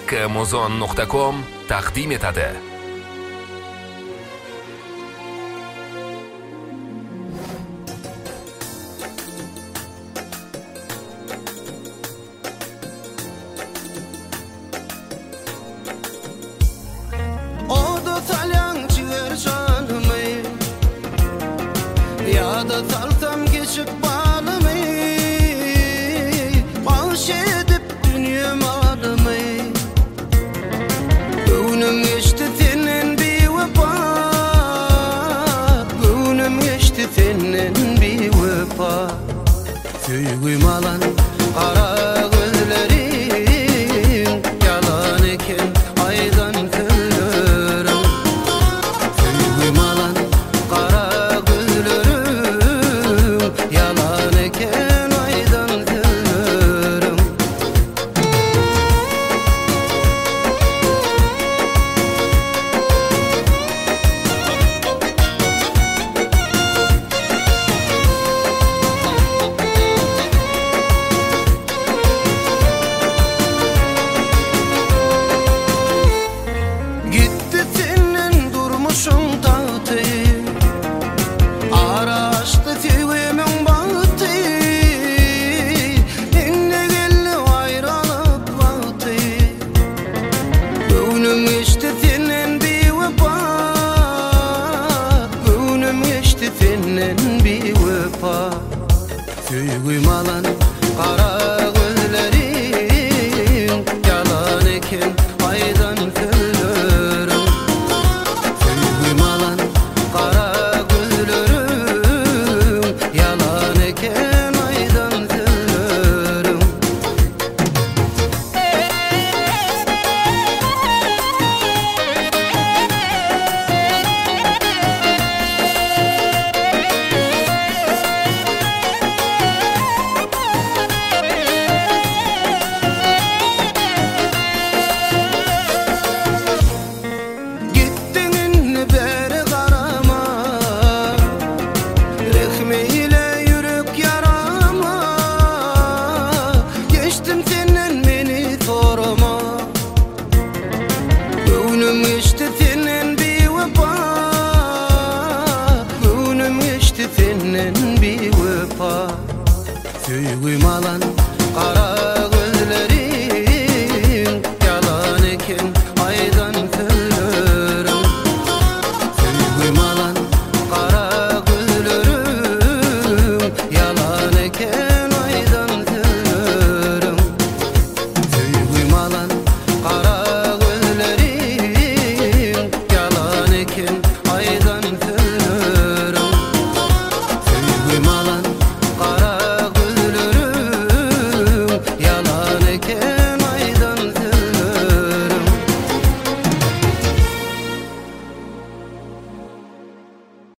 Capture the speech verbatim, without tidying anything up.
muzon nokta com taqdim etadi. Ya da salsam geçip bağlamayı, bağış edip dünyam ağlamayı. Gönlüm geçti senin bir vefa, gönlüm geçti senin bir vefa. Söygüm alan kara gözlerin, yalan eken aydan kırırım. Söygüm alan kara Söygüm alan kara gözlerin, yalan eken aydan kırırım. Söygüm alan kara gözlerin, yalan eken aydan kırırım. Gönlüm geçti senin bir vefa, gönlüm geçti senin bir vefa. Söygüm alan kara gözlerin, yalan eken aydan kırırım. Söygüm alan kara gözlerin, yalan eken aydan kırırım. Söygüm alan kara